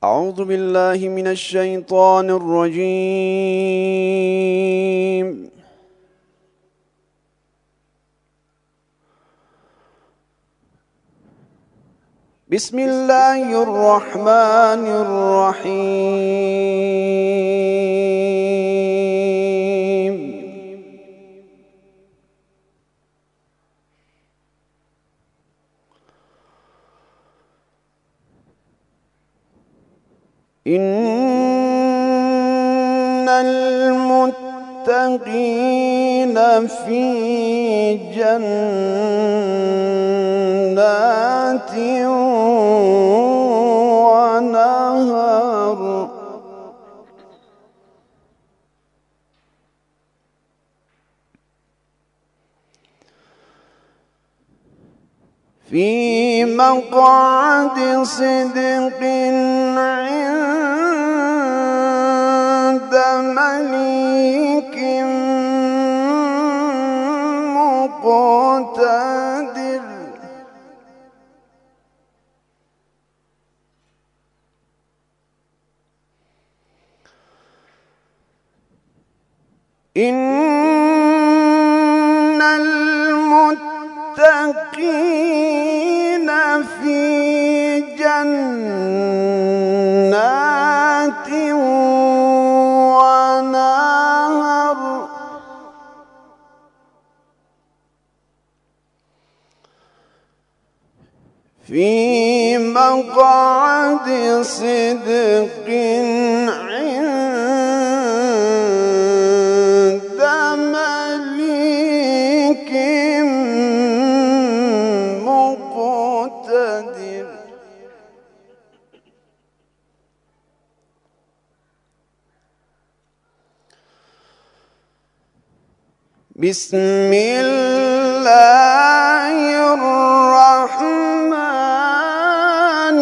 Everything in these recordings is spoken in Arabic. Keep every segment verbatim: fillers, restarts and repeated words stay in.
أعوذ بالله من الشيطان الرجيم. بسم الله الرحمن الرحيم. إن المتقين في جنات ونهر في مقعد صدق عند مليك مقتدر. إن المتقين في جنات ونهر في مقعد صدق عند مليك مقتدر. بسم الله الرحمن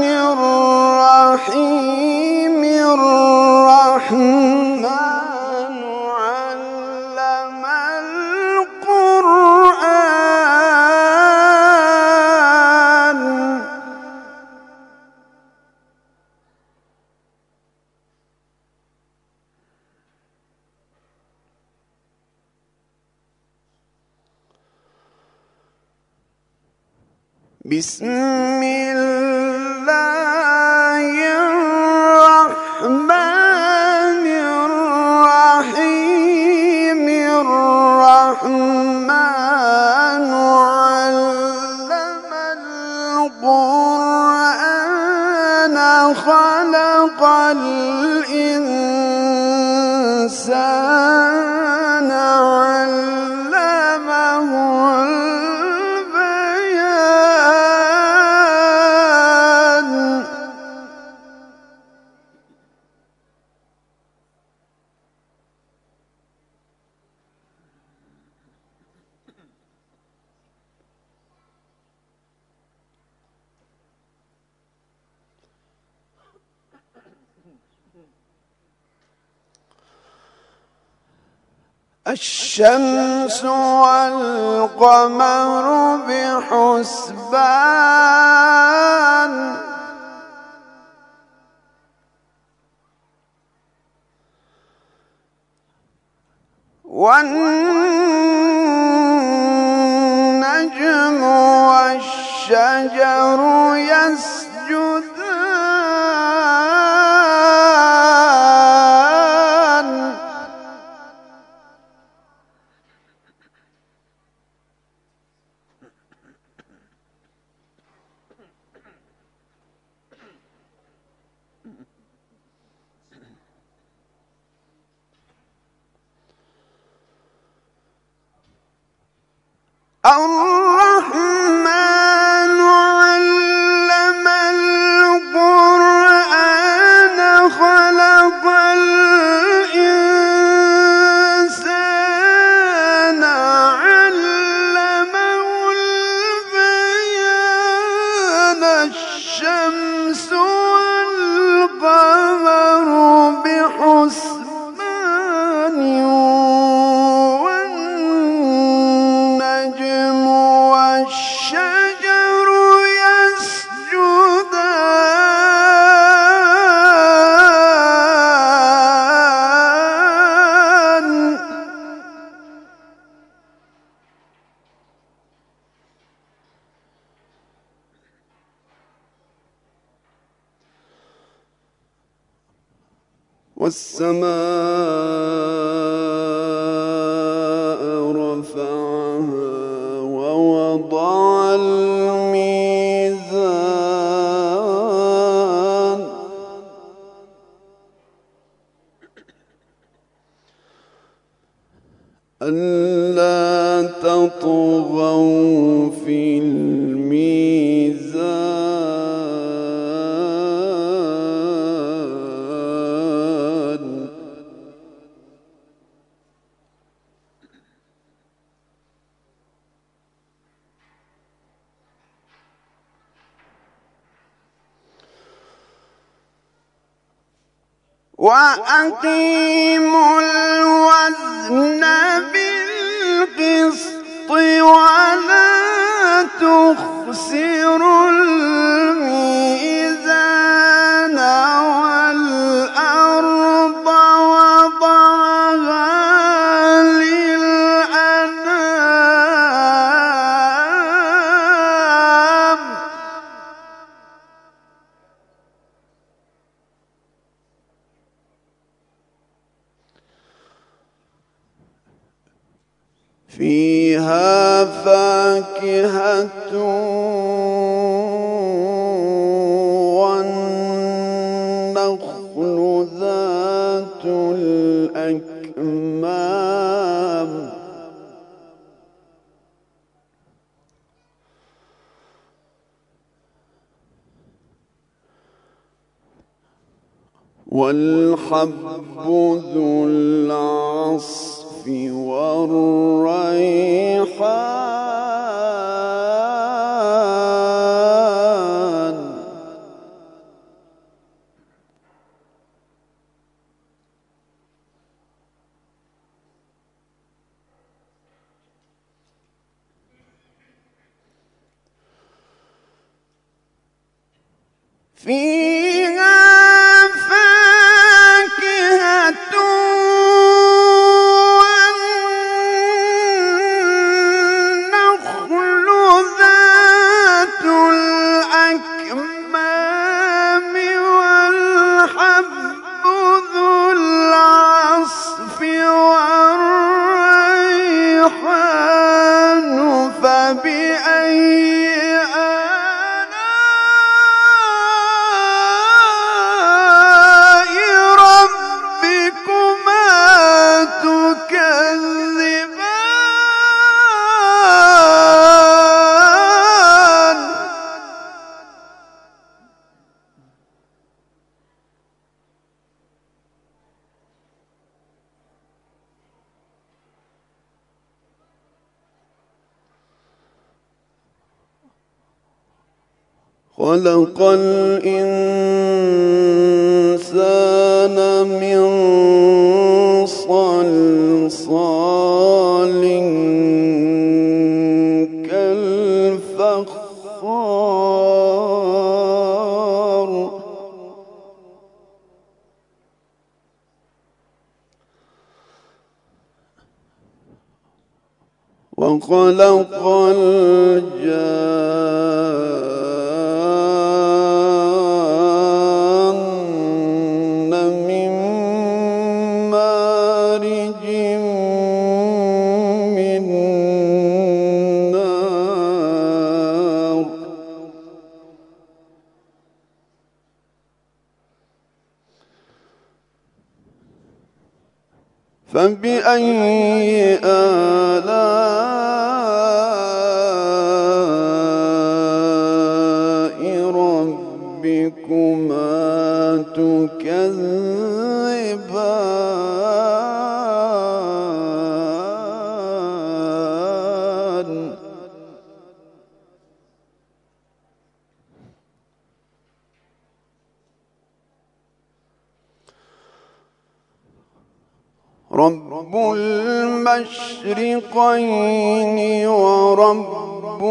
الرحيم. الرحمن علم القرآن بسم الله الرحمن الرحيم. الرحمن علم القرآن خلق الإنسان علمه الشمس والقمر بحسبان والنجم والشجر يسجدان الرحمن علم القرآن خلق الإنسان علمه البيان. الشمس والقمر بحسبان والنجم والسماء رفعها ووضع الميزان ألا تطغوا في الميزان وأقيموا الوزن بالقسط ولا تخسروا الميزان والأرض وضعها للأنام فيها فاكهة والنخل ذات الأكمام والحب ذو العصف والريحان فيها فاكهة خلق الإنسان من صلصال كالفخار وخلق الجان من مارج من نار فبأي آلاء ربكما تكذبان رب المشرقين ورب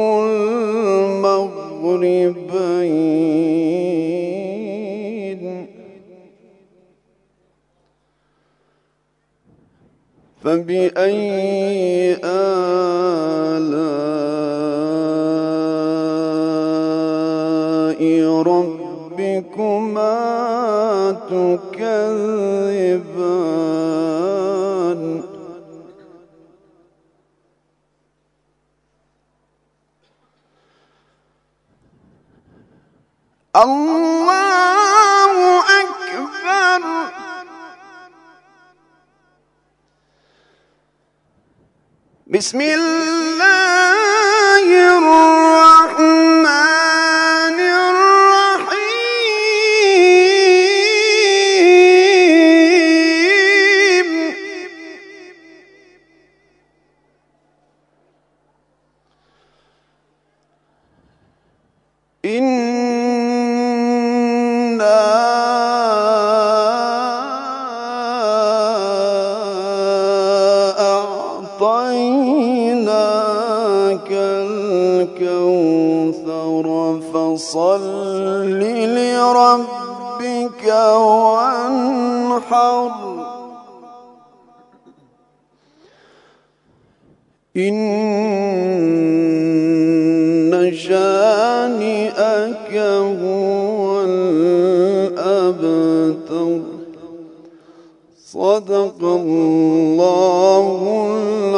المغربين فبأي آلاء ربكما تكذبان الله أكبر. بسم الله الرحمن الرحيم. إنا أعطيناك الكوثر فصل لربك وانحر إن شانئك هو الأبتر. صدق الله